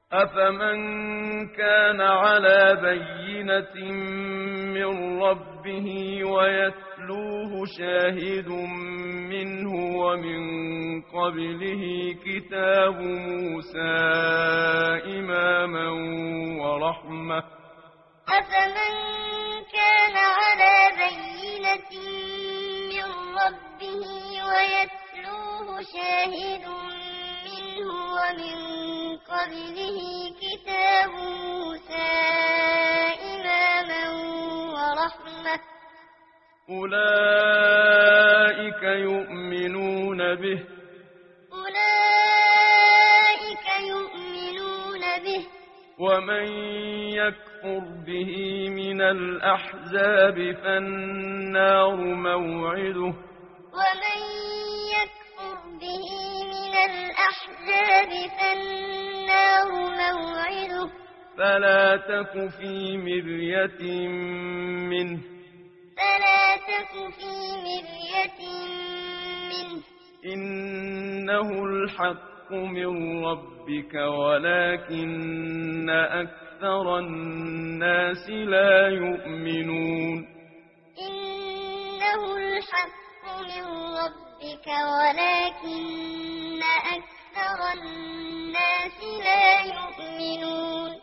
أفمن كان على بينة من ربه ويتلوه شاهد منه ومن قبله كتاب موسى إماما ورحمة أفمن كان على بينة من ربه ويتلوه شاهد منه ومن قبله كتاب موسى إماما ورحمة أولئك يؤمنون به ومن يكفر به من الأحزاب فالنار موعده ومن يكفر به من الأحزاب فالنار موعده فلا تك في مرية منه إنه الحق من ربك ولكن أكثر الناس لا يؤمنون إنه الحق من ربك ولكن أكثر الناس لا يؤمنون